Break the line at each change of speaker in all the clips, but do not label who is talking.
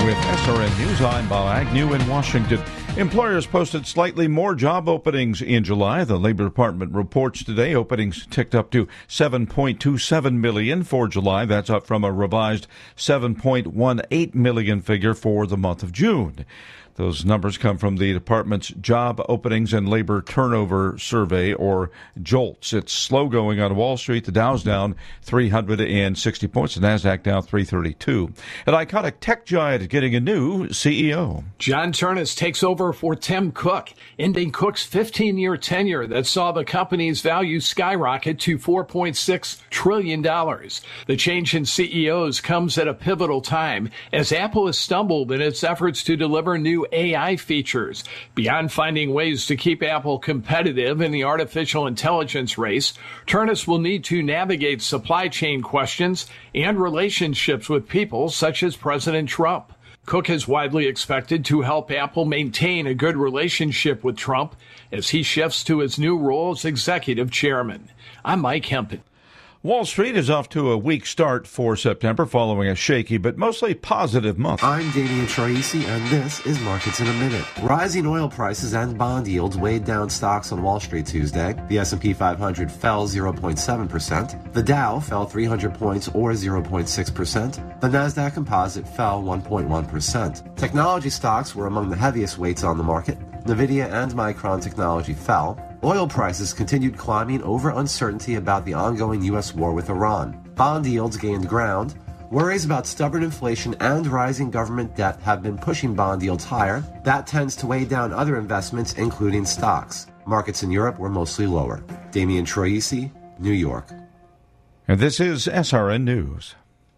With SRN News, I'm Bob Agnew in Washington. Employers posted slightly more job openings in July. The Labor Department reports today openings ticked up to 7.27 million for July. That's up from a revised 7.18 million figure for the month of June. Those numbers come from the department's Job Openings and Labor Turnover Survey, or JOLTS. It's slow going on Wall Street. The Dow's down 360 points. The NASDAQ down 332. An iconic tech giant is getting a new CEO.
John Ternus takes over for Tim Cook, ending Cook's 15-year tenure that saw the company's value skyrocket to $4.6 trillion. The change in CEOs comes at a pivotal time as Apple has stumbled in its efforts to deliver new AI features. Beyond finding ways to keep Apple competitive in the artificial intelligence race, Ternus will need to navigate supply chain questions and relationships with people such as President Trump. Cook is widely expected to help Apple maintain a good relationship with Trump as he shifts to his new role as executive chairman. I'm Mike Hempen.
Wall Street is off to a weak start for September following a shaky but mostly positive month.
I'm Damian Troisi, and this is Markets in a Minute. Rising oil prices and bond yields weighed down stocks on Wall Street Tuesday. The S&P 500 fell 0.7%. The Dow fell 300 points or 0.6%. The Nasdaq Composite fell 1.1%. Technology stocks were among the heaviest weights on the market. Nvidia and Micron Technology fell. Oil prices continued climbing over uncertainty about the ongoing U.S. war with Iran. Bond yields gained ground. Worries about stubborn inflation and rising government debt have been pushing bond yields higher. That tends to weigh down other investments, including stocks. Markets in Europe were mostly lower. Damian Troisi, New York.
And this is SRN News.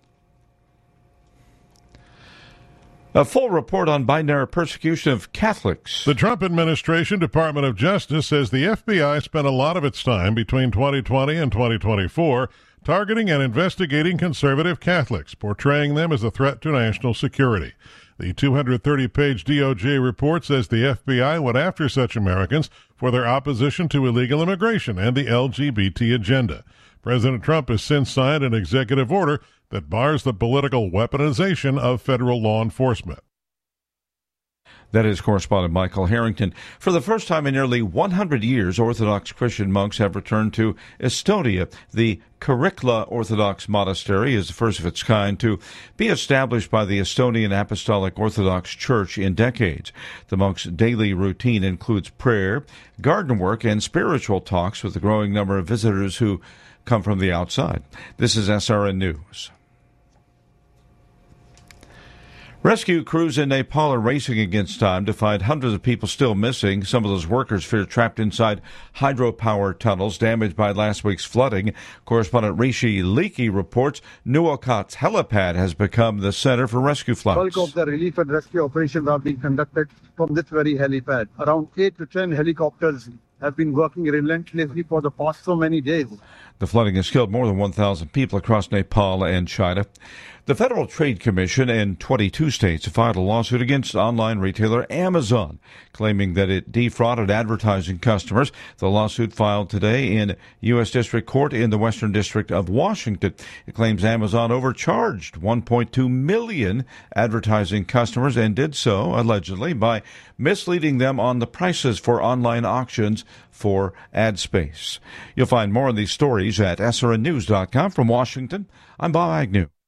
A full report on Biden-era persecution of Catholics.
The Trump administration Department of Justice says the FBI spent a lot of its time between 2020 and 2024 targeting and investigating conservative Catholics, portraying them as a threat to national security. The 230-page DOJ report says the FBI went after such Americans for their opposition to illegal immigration and the LGBT agenda. President Trump has since signed an executive order that bars the political weaponization of federal law enforcement.
That is correspondent Michael Harrington. For the first time in nearly 100 years, Orthodox Christian monks have returned to Estonia. The Karikla Orthodox Monastery is the first of its kind to be established by the Estonian Apostolic Orthodox Church in decades. The monks' daily routine includes prayer, garden work, and spiritual talks with a growing number of visitors who come from the outside. This is SRN News. Rescue crews in Nepal are racing against time to find hundreds of people still missing. Some of those workers fear trapped inside hydropower tunnels damaged by last week's flooding. Correspondent Rishi Leakey reports Nuwakot helipad has become the center for rescue flights.
Bulk of the relief and rescue operations are being conducted from this very helipad. Around 8 to 10 helicopters have been working relentlessly for the past so many days.
The flooding has killed more than 1,000 people across Nepal and China. The Federal Trade Commission in 22 states filed a lawsuit against online retailer Amazon, claiming that it defrauded advertising customers. The lawsuit filed today in U.S. District Court in the Western District of Washington. It claims Amazon overcharged 1.2 million advertising customers and did so, allegedly, by misleading them on the prices for online auctions for ad space. You'll find more on these stories at srnnews.com. From Washington, I'm Bob Agnew.